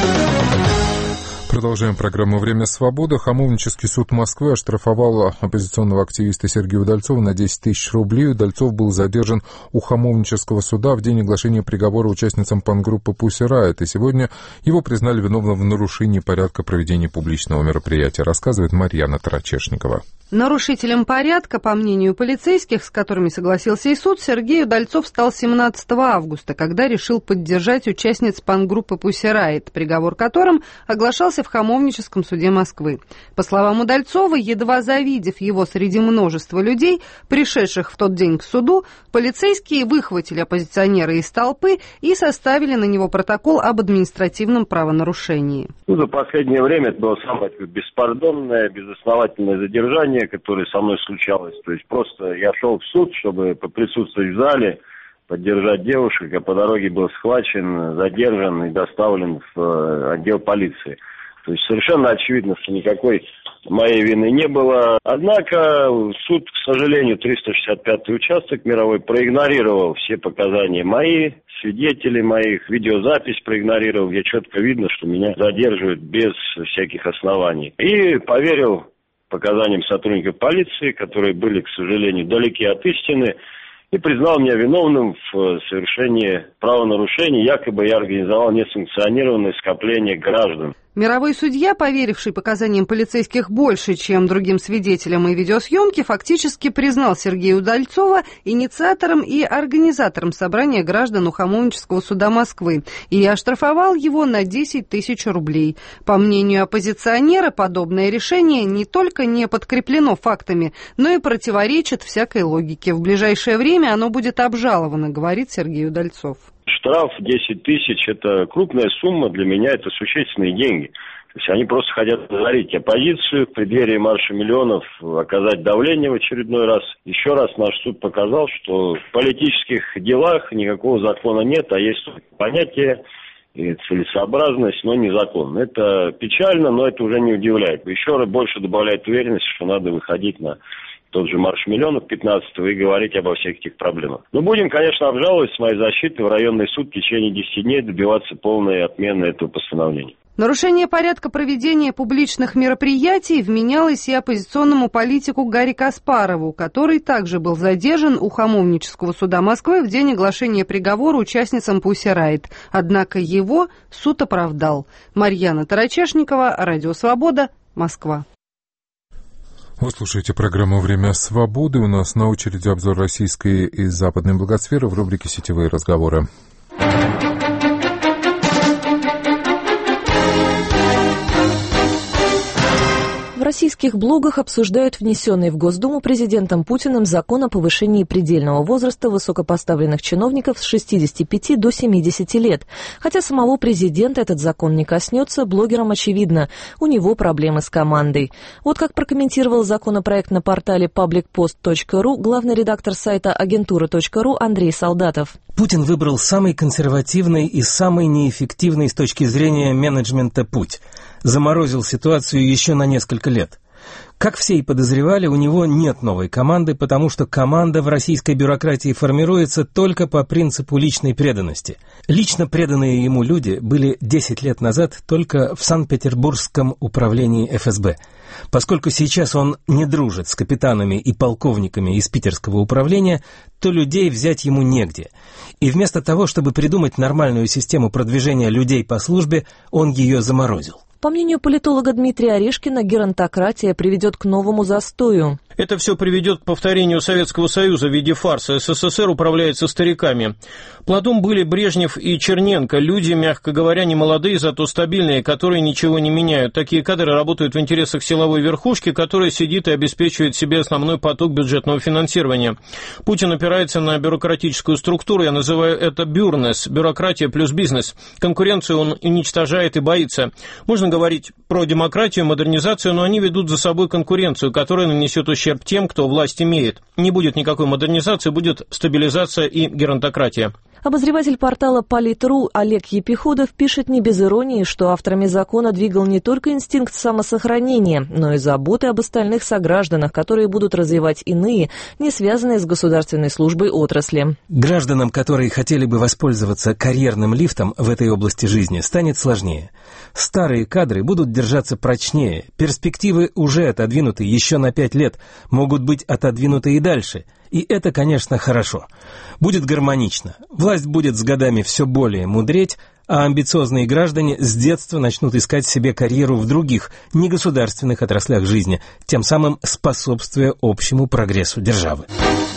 Продолжаем программу «Время свободы». Хамовнический суд Москвы оштрафовал оппозиционного активиста Сергея Удальцова на десять тысяч рублей. Удальцов был задержан у Хамовнического суда в день оглашения приговора участницам панк-группы Pussy Riot, и сегодня его признали виновным в нарушении порядка проведения публичного мероприятия, рассказывает Марьяна Тарачешникова. Нарушителем порядка, по мнению полицейских, с которыми согласился и суд, Сергей Удальцов стал семнадцатого августа, когда решил поддержать участниц панк-группы Pussy Riot, приговор которым оглашался в Хамовническом суде Москвы. По словам Удальцова, едва завидев его среди множества людей, пришедших в тот день к суду, полицейские выхватили оппозиционера из толпы и составили на него протокол об административном правонарушении. Ну, за последнее время это было самое беспардонное, безосновательное задержание, которое со мной случалось. То есть просто я шел в суд, чтобы присутствовать в зале, поддержать девушек, а по дороге был схвачен, задержан и доставлен в отдел полиции. То есть совершенно очевидно, что никакой моей вины не было. Однако суд, к сожалению, триста шестьдесят пятый участок мировой проигнорировал все показания мои, свидетелей моих, видеозапись проигнорировал, где четко видно, что меня задерживают без всяких оснований. И поверил показаниям сотрудников полиции, которые были, к сожалению, далеки от истины, и признал меня виновным в совершении правонарушений, якобы я организовал несанкционированное скопление граждан. Мировой судья, поверивший показаниям полицейских больше, чем другим свидетелям и видеосъемке, фактически признал Сергея Удальцова инициатором и организатором собрания граждан у Хамовнического суда Москвы и оштрафовал его на десять тысяч рублей. По мнению оппозиционера, подобное решение не только не подкреплено фактами, но и противоречит всякой логике. В ближайшее время оно будет обжаловано, говорит Сергей Удальцов. Штраф десять тысяч – это крупная сумма, для меня это существенные деньги. То есть они просто хотят разорить оппозицию, в преддверии марша миллионов оказать давление в очередной раз. Еще раз наш суд показал, что в политических делах никакого закона нет, а есть понятие и целесообразность, но не закон. Это печально, но это уже не удивляет. Еще раз больше добавляет уверенность, что надо выходить на тот же марш миллионов пятнадцатого и говорить обо всех этих проблемах. Но будем, конечно, обжаловать с моей защиты в районный суд в течение десяти дней, добиваться полной отмены этого постановления. Нарушение порядка проведения публичных мероприятий вменялось и оппозиционному политику Гарри Каспарову, который также был задержан у Хамовнического суда Москвы в день оглашения приговора участницам Pussy Riot. Однако его суд оправдал. Марьяна Тарачешникова, Радио Свобода, Москва. Вы слушаете программу «Время свободы». У нас на очереди обзор российской и западной благосферы в рубрике «Сетевые разговоры». В российских блогах обсуждают внесенный в Госдуму президентом Путиным закон о повышении предельного возраста высокопоставленных чиновников с шестидесяти пяти до семидесяти лет. Хотя самого президента этот закон не коснется, блогерам очевидно, у него проблемы с командой. Вот как прокомментировал законопроект на портале паблик пост точка ру главный редактор сайта агентура точка ру Андрей Солдатов. Путин выбрал самый консервативный и самый неэффективный с точки зрения менеджмента путь. Заморозил ситуацию еще на несколько лет. Как все и подозревали, у него нет новой команды, потому что команда в российской бюрократии формируется только по принципу личной преданности. Лично преданные ему люди были десять лет назад только в Санкт-Петербургском управлении эф эс бэ. Поскольку сейчас он не дружит с капитанами и полковниками из питерского управления, то людей взять ему негде. И вместо того, чтобы придумать нормальную систему продвижения людей по службе, он ее заморозил. По мнению политолога Дмитрия Орешкина, геронтократия приведет к новому застою. Это все приведет к повторению Советского Союза в виде фарса. эс эс эс эр управляется стариками. Платон были Брежнев и Черненко. Люди, мягко говоря, не молодые, зато стабильные, которые ничего не меняют. Такие кадры работают в интересах силовой верхушки, которая сидит и обеспечивает себе основной поток бюджетного финансирования. Путин опирается на бюрократическую структуру. Я называю это бюрнес. Бюрократия плюс бизнес. Конкуренцию он уничтожает и боится. Можно говорить про демократию, модернизацию, но они ведут за собой конкуренцию, которая нанесет ущерб тем, кто власть имеет. Не будет никакой модернизации, будет стабилизация и геронтократия. Обозреватель портала Политру Олег Епиходов пишет не без иронии, что авторами закона двигал не только инстинкт самосохранения, но и заботы об остальных согражданах, которые будут развивать иные, не связанные с государственной службой отрасли. Гражданам, которые хотели бы воспользоваться карьерным лифтом в этой области жизни, станет сложнее. Старые кадры будут держаться прочнее, перспективы уже отодвинуты еще на пять лет, могут быть отодвинуты и дальше. И это, конечно, хорошо. Будет гармонично. Власть будет с годами все более мудреть, а амбициозные граждане с детства начнут искать себе карьеру в других, негосударственных отраслях жизни, тем самым способствуя общему прогрессу державы.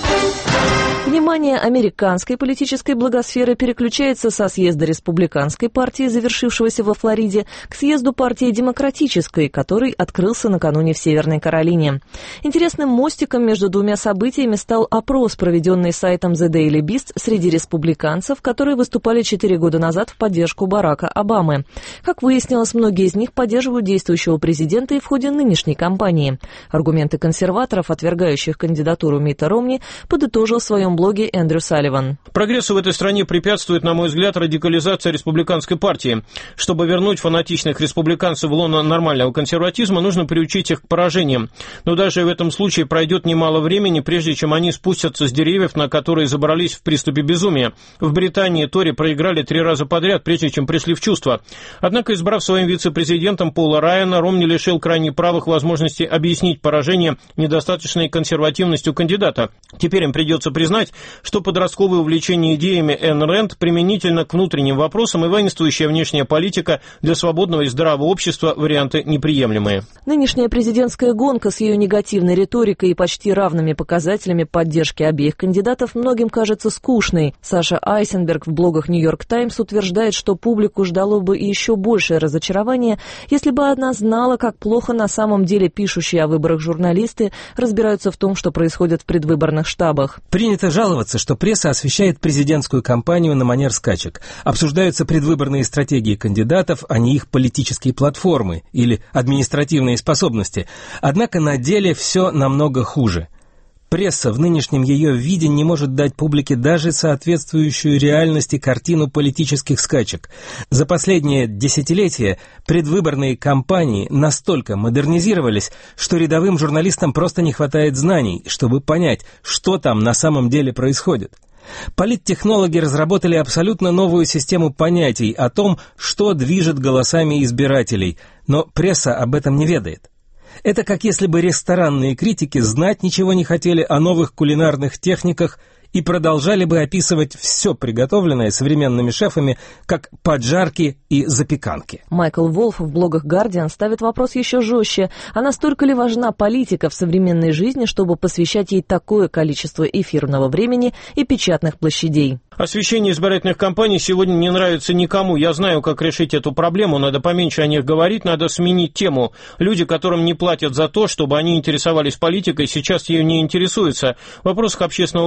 Внимание американской политической благосферы переключается со съезда республиканской партии, завершившегося во Флориде, к съезду партии демократической, который открылся накануне в Северной Каролине. Интересным мостиком между двумя событиями стал опрос, проведенный сайтом The Daily Beast среди республиканцев, которые выступали четыре года назад в поддержку Барака Обамы. Как выяснилось, многие из них поддерживают действующего президента и в ходе нынешней кампании. Аргументы консерваторов, отвергающих кандидатуру Митта Ромни, подытожил в своем блоге Эндрю Салливан. Прогрессу в этой стране препятствует, на мой взгляд, радикализация республиканской партии. Чтобы вернуть фанатичных республиканцев в лоно нормального консерватизма, нужно приучить их к поражениям. Но даже в этом случае пройдет немало времени, прежде чем они спустятся с деревьев, на которые забрались в приступе безумия. В Британии Тори проиграли три раза подряд, прежде чем пришли в чувство. Однако, избрав своим вице-президентом Пола Райана, Ромни лишил крайне правых возможности объяснить поражение недостаточной консервативностью кандидата. Теперь им придется признать, что подростковое увлечение идеями Энн Рэнд применительно к внутренним вопросам и воинствующая внешняя политика для свободного и здравого общества варианты неприемлемые. Нынешняя президентская гонка с ее негативной риторикой и почти равными показателями поддержки обеих кандидатов многим кажется скучной. Саша Айсенберг в блогах «Нью-Йорк Таймс» утверждает, что публику ждало бы еще большее разочарование, если бы она знала, как плохо на самом деле пишущие о выборах журналисты разбираются в том, что происходит в предвыборных штабах. Принято жаловаться, что пресса освещает президентскую кампанию на манер скачек. Обсуждаются предвыборные стратегии кандидатов, а не их политические платформы или административные способности. Однако на деле все намного хуже. Пресса в нынешнем ее виде не может дать публике даже соответствующую реальности картину политических скачек. За последнее десятилетие предвыборные кампании настолько модернизировались, что рядовым журналистам просто не хватает знаний, чтобы понять, что там на самом деле происходит. Политтехнологи разработали абсолютно новую систему понятий о том, что движет голосами избирателей, но пресса об этом не ведает. Это как если бы ресторанные критики знать ничего не хотели о новых кулинарных техниках и продолжали бы описывать все приготовленное современными шефами как поджарки и запеканки. Майкл Волф в блогах «Гардиан» ставит вопрос еще жестче. А настолько ли важна политика в современной жизни, чтобы посвящать ей такое количество эфирного времени и печатных площадей? Освещение избирательных кампаний сегодня не нравится никому. Я знаю, как решить эту проблему. Надо поменьше о них говорить, надо сменить тему. Люди, которым не платят за то, чтобы они интересовались политикой, сейчас ее не интересуются. В вопросах общественного мнения почему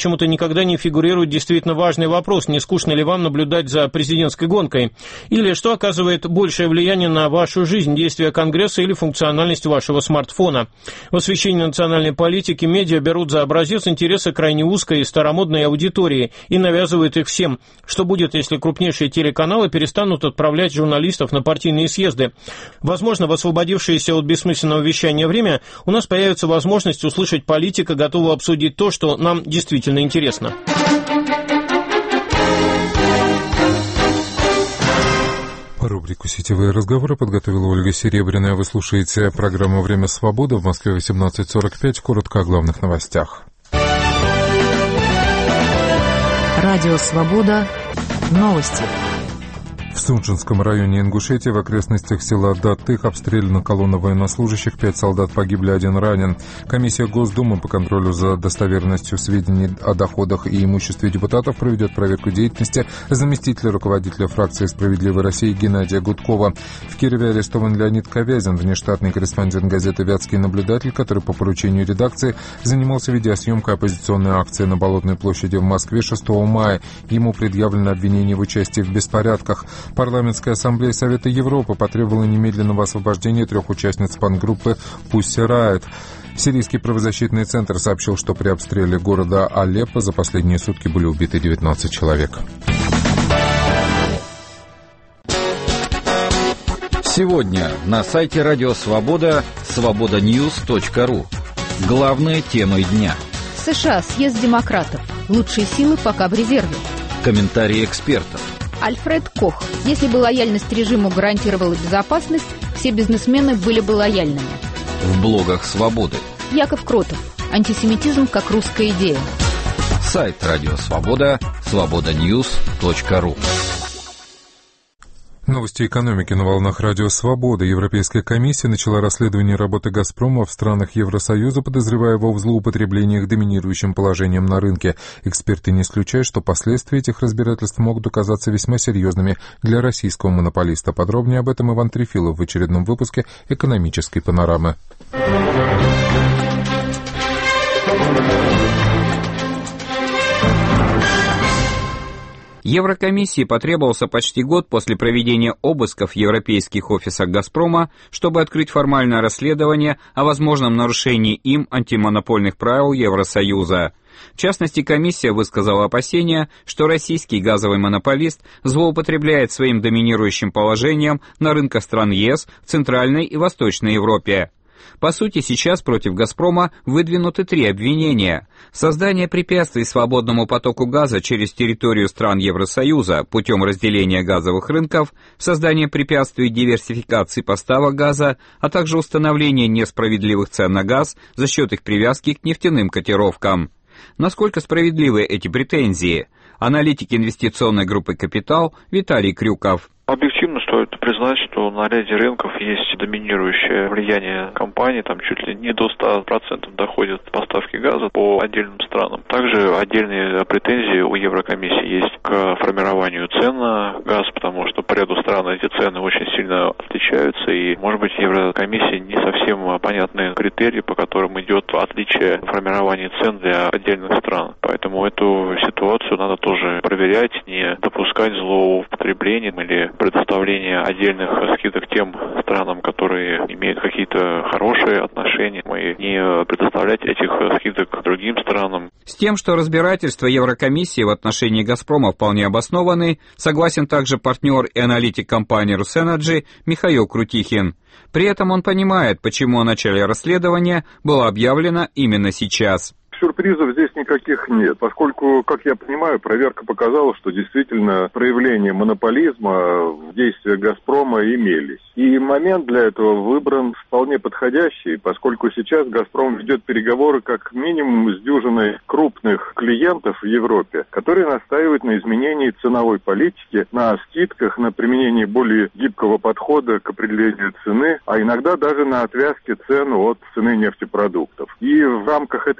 почему-то никогда не фигурирует действительно важный вопрос, не скучно ли вам наблюдать за президентской гонкой, или что оказывает большее влияние на вашу жизнь, действия Конгресса или функциональность вашего смартфона. В освещении национальной политики медиа берут за образец интересы крайне узкой и старомодной аудитории и навязывают их всем. Что будет, если крупнейшие телеканалы перестанут отправлять журналистов на партийные съезды? Возможно, в освободившееся от бессмысленного вещания время у нас появится возможность услышать политика, готового обсудить то, что нам действительно интересно. Рубрику «Сетевые разговоры» подготовила Ольга Серебряная. Вы слушаете программу «Время свободы». В Москве восемнадцать сорок пять. Коротко о главных новостях. Радио «Свобода». Новости. В Сунчинском районе Ингушетии в окрестностях села Датых обстреляна колонна военнослужащих, пять солдат погибли, один ранен. Комиссия Госдумы по контролю за достоверностью сведений о доходах и имуществе депутатов проведет проверку деятельности заместителя руководителя фракции «Справедливой России» Геннадия Гудкова. В Кирове арестован Леонид Ковязин, внештатный корреспондент газеты «Вятский наблюдатель», который по поручению редакции занимался видеосъемкой оппозиционной акции на Болотной площади в Москве шестого мая. Ему предъявлено обвинение в участии в беспорядках. Парламентская ассамблея Совета Европы потребовала немедленного освобождения трех участниц панк-группы Pussy Riot. Сирийский правозащитный центр сообщил, что при обстреле города Алеппо за последние сутки были убиты девятнадцать человек. Сегодня на сайте Радио Свобода свобода ньюс точка ру. Главные темы дня. США. Съезд демократов. Лучшие силы пока в резерве. Комментарии экспертов. Альфред Кох. Если бы лояльность режиму гарантировала безопасность, все бизнесмены были бы лояльными. В блогах Свободы. Яков Кротов. Антисемитизм как русская идея. Сайт Радио Свобода свобода ньюс точка ру. Новости экономики на волнах Радио Свобода. Европейская комиссия начала расследование работы «Газпрома» в странах Евросоюза, подозревая его в злоупотреблениях доминирующим положением на рынке. Эксперты не исключают, что последствия этих разбирательств могут оказаться весьма серьезными для российского монополиста. Подробнее об этом Иван Трефилов в очередном выпуске «Экономической панорамы». Еврокомиссии потребовался почти год после проведения обысков в европейских офисах «Газпрома», чтобы открыть формальное расследование о возможном нарушении им антимонопольных правил Евросоюза. В частности, комиссия высказала опасения, что российский газовый монополист злоупотребляет своим доминирующим положением на рынках стран ЕС в Центральной и Восточной Европе. По сути, сейчас против «Газпрома» выдвинуты три обвинения. Создание препятствий свободному потоку газа через территорию стран Евросоюза путем разделения газовых рынков, создание препятствий диверсификации поставок газа, а также установление несправедливых цен на газ за счет их привязки к нефтяным котировкам. Насколько справедливы эти претензии? Аналитик инвестиционной группы «Капитал» Виталий Крюков. Объективно стоит признать, что на ряде рынков есть доминирующее влияние компаний, там чуть ли не до ста процентов доходят поставки газа по отдельным странам. Также отдельные претензии у Еврокомиссии есть к формированию цен на газ, потому что по ряду стран эти цены очень сильно отличаются, и, может быть, Еврокомиссии не совсем понятны критерии, по которым идет отличие формирования цен для отдельных стран. Поэтому эту ситуацию надо тоже проверять, не допускать злоупотребления или предоставление отдельных скидок тем странам, которые имеют какие-то хорошие отношения, и не предоставлять этих скидок другим странам. С тем, что разбирательства Еврокомиссии в отношении «Газпрома» вполне обоснованы, согласен также партнер и аналитик компании «Русэнерджи» Михаил Крутихин. При этом он понимает, почему о начале расследования было объявлено именно сейчас. Сюрпризов здесь никаких нет, поскольку, как я понимаю, проверка показала, что действительно проявления монополизма в действиях «Газпрома» имелись. И момент для этого выбран вполне подходящий, поскольку сейчас «Газпром» ведет переговоры как минимум с дюжиной крупных клиентов в Европе, которые настаивают на изменении ценовой политики, на скидках, на применении более гибкого подхода к определению цены, а иногда даже на отвязке цен от цены нефтепродуктов. И в рамках этой кампании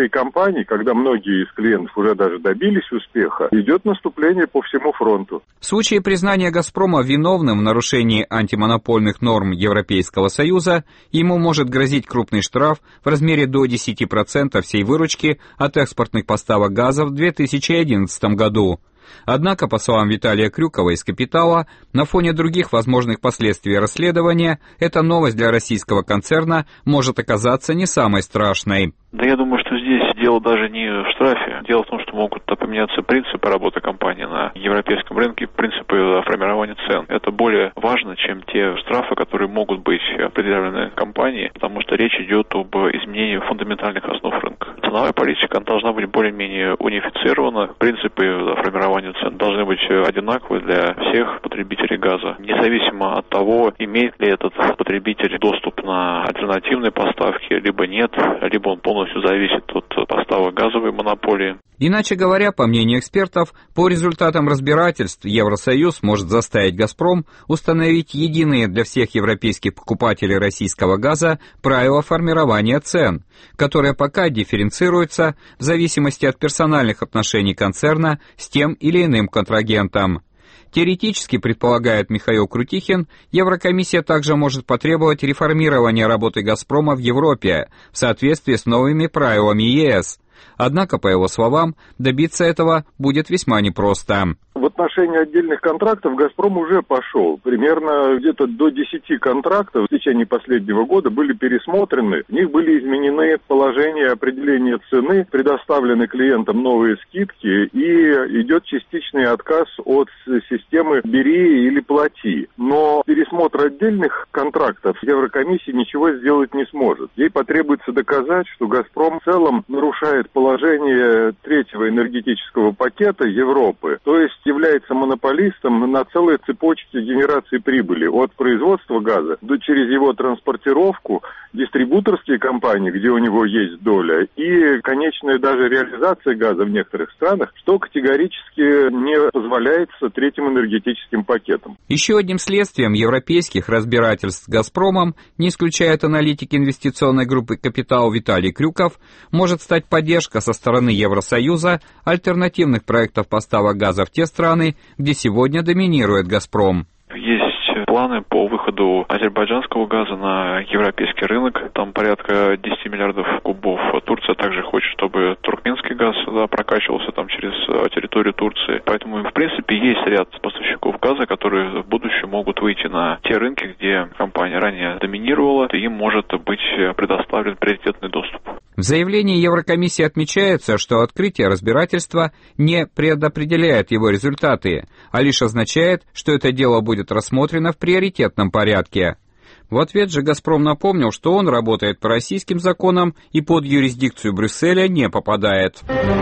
компаний, когда многие из клиентов уже даже добились успеха, идет наступление по всему фронту. В случае признания «Газпрома» виновным в нарушении антимонопольных норм Европейского Союза, ему может грозить крупный штраф в размере до десяти процентов всей выручки от экспортных поставок газа в две тысячи одиннадцатом году. Однако, по словам Виталия Крюкова из «Капитала», на фоне других возможных последствий расследования, эта новость для российского концерна может оказаться не самой страшной. Да я думаю, что здесь дело даже не в штрафе. Дело в том, что могут поменяться принципы работы компании на европейском рынке, принципы формирования цен. Это более важно, чем те штрафы, которые могут быть предъявлены компании, потому что речь идет об изменении фундаментальных основ рынка. Ценовая политика должна быть более-менее унифицирована. Принципы формирования цен должны быть одинаковы для всех потребителей газа, независимо от того, имеет ли этот потребитель доступ на альтернативные поставки, либо нет, либо он полностью зависит от поставок газовой монополии. Иначе говоря, по мнению экспертов, по результатам разбирательств Евросоюз может заставить «Газпром» установить единые для всех европейских покупателей российского газа правила формирования цен, которые пока дифференцируются в зависимости от персональных отношений концерна с тем или иным контрагентом. Теоретически, предполагает Михаил Крутихин, Еврокомиссия также может потребовать реформирования работы «Газпрома» в Европе в соответствии с новыми правилами ЕС. Однако, по его словам, добиться этого будет весьма непросто. В отношении отдельных контрактов «Газпром» уже пошел. Примерно где-то до десяти контрактов в течение последнего года были пересмотрены. В них были изменены положения определения цены, предоставлены клиентам новые скидки и идет частичный отказ от системы «бери или плати». Но пересмотр отдельных контрактов Еврокомиссия ничего сделать не сможет. Ей потребуется доказать, что «Газпром» в целом нарушает положение третьего энергетического пакета Европы, то есть является монополистом на целой цепочке генерации прибыли от производства газа до через его транспортировку, дистрибуторские компании, где у него есть доля, и конечная даже реализация газа в некоторых странах, что категорически не позволяется третьим энергетическим пакетом. Еще одним следствием европейских разбирательств с «Газпромом», не исключает аналитик инвестиционной группы «Капитал» Виталий Крюков, может стать поддержка со стороны Евросоюза альтернативных проектов поставок газа в те страны, где сегодня доминирует «Газпром». Есть планы по выходу азербайджанского газа на европейский рынок. Там порядка десяти миллиардов кубов. Турция также хочет, чтобы туркменский газ да, прокачивался там через территорию Турции. Поэтому, в принципе, есть ряд поставщиков газа, которые в будущем могут выйти на те рынки, где компания ранее доминировала, и им может быть предоставлен приоритетный доступ. В заявлении Еврокомиссии отмечается, что открытие разбирательства не предопределяет его результаты, а лишь означает, что это дело будет рассмотрено в приоритетном порядке. В ответ же «Газпром» напомнил, что он работает по российским законам и под юрисдикцию Брюсселя не попадает.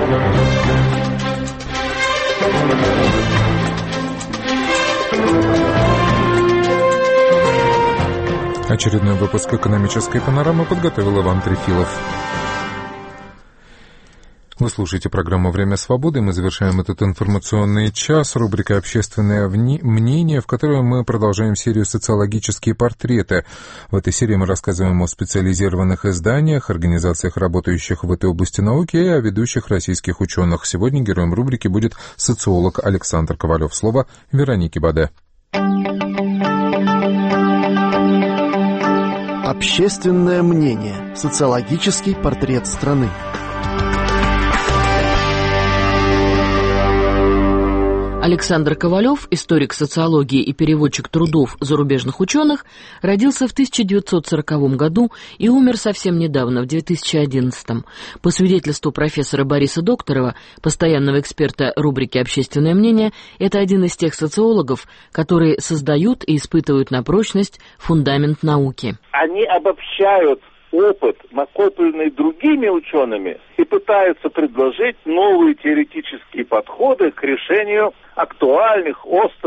Очередной выпуск «Экономической панорамы» подготовил Иван Трефилов. Вы слушаете программу «Время свободы». Мы завершаем этот информационный час. Рубрика «Общественное мнение», в которой мы продолжаем серию «Социологические портреты». В этой серии мы рассказываем о специализированных изданиях, организациях, работающих в этой области науки, и о ведущих российских ученых. Сегодня героем рубрики будет социолог Александр Ковалев. Слово Веронике Баде. Общественное мнение. Социологический портрет страны. Александр Ковалев, историк социологии и переводчик трудов зарубежных ученых, родился в тысяча девятьсот сороковом году и умер совсем недавно, в две тысячи одиннадцатом. По свидетельству профессора Бориса Докторова, постоянного эксперта рубрики «Общественное мнение», это один из тех социологов, которые создают и испытывают на прочность фундамент науки. Они обобщают опыт, накопленный другими учеными, и пытаются предложить новые теоретические подходы к решению актуальных, острых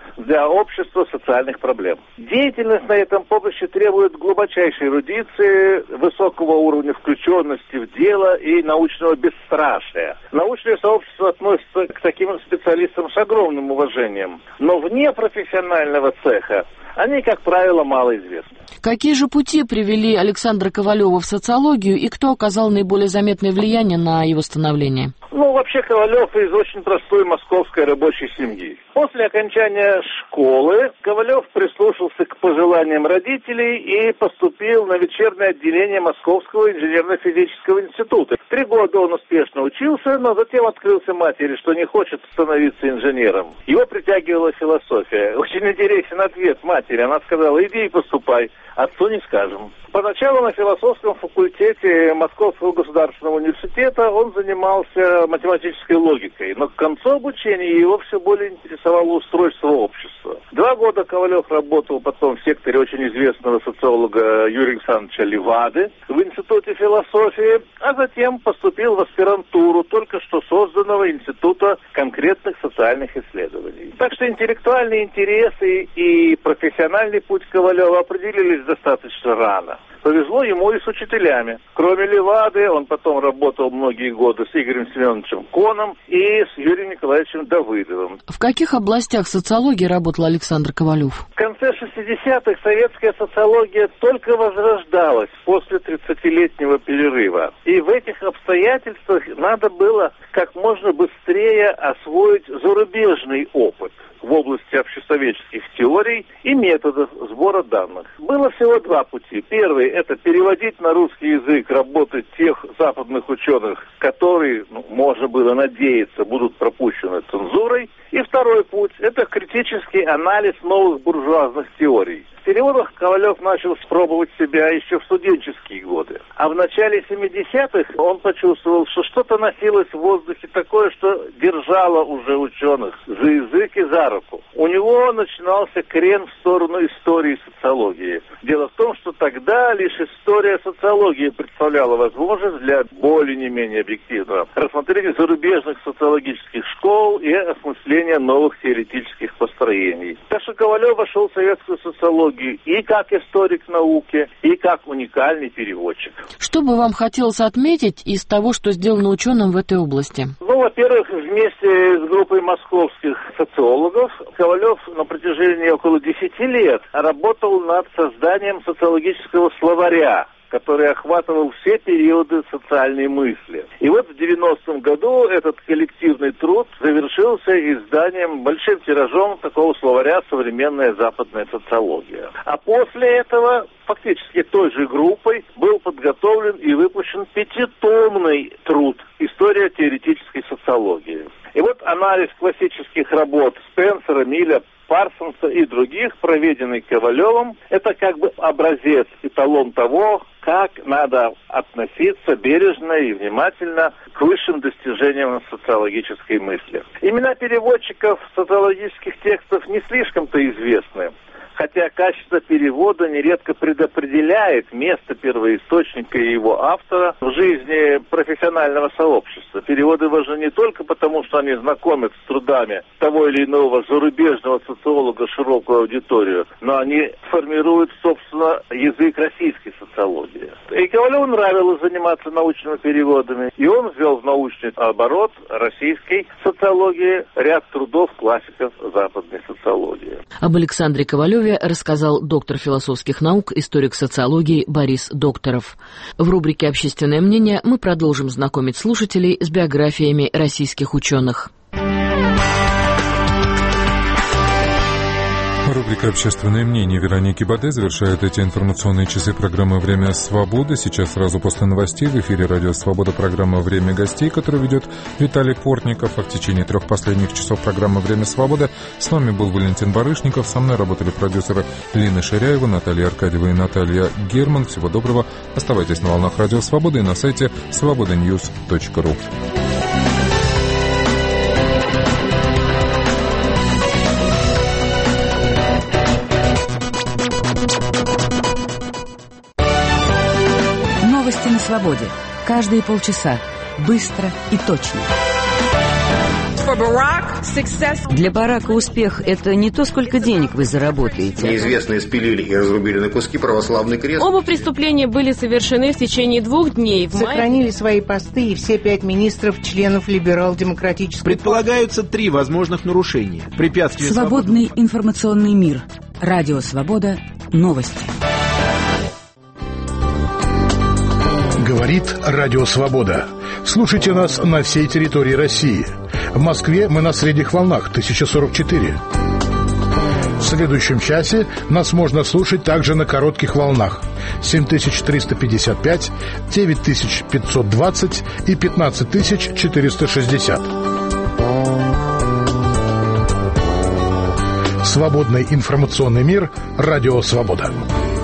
для общества социальных проблем. Деятельность на этом поприще требует глубочайшей эрудиции, высокого уровня включенности в дело и научного бесстрашия. Научное сообщество относится к таким специалистам с огромным уважением, но вне профессионального цеха они, как правило, малоизвестны. Какие же пути привели Александра Ковалева в социологию и кто оказал наиболее заметное влияние на его становление? Ну, вообще, Ковалев из очень простой московской рабочей семьи. После окончания школы Ковалев прислушался к пожеланиям родителей и поступил на вечернее отделение Московского инженерно-физического института. Три года он успешно учился, но затем открылся матери, что не хочет становиться инженером. Его притягивала философия. Очень интересен ответ матери. Она сказала: иди и поступай, отцу не скажем. Поначалу на философском факультете Московского государственного университета он занимался математической логикой, но к концу обучения его все более интересовало устройство общества. Два года Ковалев работал потом в секторе очень известного социолога Юрия Александровича Левады в Институте философии, а затем поступил в аспирантуру только что созданного Института конкретных социальных исследований. Так что интеллектуальные интересы и профессиональный путь Ковалева определились достаточно рано. Повезло ему и с учителями. Кроме Левады, он потом работал многие годы с Игорем Семеновичем Коном и с Юрием Николаевичем Давыдовым. В каких областях социологии работал Александр Ковалев? В конце шестидесятых советская социология только возрождалась после тридцатилетнего перерыва. И в этих обстоятельствах надо было как можно быстрее освоить зарубежный опыт в области обществоведческих теорий и методов сбора данных. Было всего два пути. Первый – это переводить на русский язык работы тех западных ученых, которые, ну, можно было надеяться, будут пропущены цензурой. И второй путь – это критический анализ новых буржуазных теорий. В переводах Ковалев начал пробовать себя еще в студенческие годы. А в начале семидесятых он почувствовал, что что-то носилось в воздухе такое, что держало уже ученых за язык и за руку. У него начинался крен в сторону истории социологии. Дело в том, что тогда лишь история социологии представляла возможность для более-не менее объективного рассмотрения зарубежных социологических школ и осмысления новых теоретических построений. Так что Ковалев вошел в советскую социологию и как историк науки, и как уникальный переводчик. Что бы вам хотелось отметить из того, что сделано ученым в этой области? Ну, во-первых, вместе с группой московских социологов Ковалев на протяжении около десяти лет работал над созданием социологического словаря, который охватывал все периоды социальной мысли. И вот в девяностом году этот коллективный труд завершился изданием большим тиражом такого словаря «Современная западная социология». А после этого фактически той же группой был подготовлен и выпущен пятитомный труд «История теоретической социологии». И вот анализ классических работ Спенсера, Милля, Парсонса и других, проведенный Ковалевым, это как бы образец, эталон того, как надо относиться бережно и внимательно к высшим достижениям социологической мысли. Имена переводчиков социологических текстов не слишком-то известны, хотя качество перевода нередко предопределяет место первоисточника и его автора в жизни профессионального сообщества. Переводы важны не только потому, что они знакомят с трудами того или иного зарубежного социолога широкую аудиторию, но они формируют, собственно, язык российской социологии. И Ковалеву нравилось заниматься научными переводами, и он ввел в научный оборот российской социологии ряд трудов классиков западной социологии. Об Александре Ковалеве рассказал доктор философских наук, историк социологии Борис Докторов. В рубрике «Общественное мнение» мы продолжим знакомить слушателей с биографиями российских ученых. Рубрика «Общественное мнение» Вероники Баде завершает эти информационные часы программы «Время свободы». Сейчас сразу после новостей в эфире «Радио Свобода» программа «Время гостей», которую ведет Виталий Портников. А в течение трех последних часов программы «Время свободы» с вами был Валентин Барышников. Со мной работали продюсеры Лина Ширяева, Наталья Аркадьева и Наталья Герман. Всего доброго. Оставайтесь на волнах «Радио Свободы» и на сайте свобода ньюс точка ру. Новости на свободе. Каждые полчаса. Быстро и точно. Для Барака успех – это не то, сколько денег вы заработаете. Неизвестные спилили и разрубили на куски православный крест. Оба преступления были совершены в течение двух дней. В Сохранили мае... свои посты и все пять министров, членов либерал-демократического. Предполагаются три возможных нарушения. Препятствие Свободный свободы... информационный мир. Радио Свобода. Новости. Говорит Радио Свобода. Слушайте нас на всей территории России. В Москве мы на средних волнах тысяча сорок четыре. В следующем часе нас можно слушать также на коротких волнах семь тысяч триста пятьдесят пять, девять тысяч пятьсот двадцать и пятнадцать тысяч четыреста шестьдесят. Свободный информационный мир. Радио Свобода.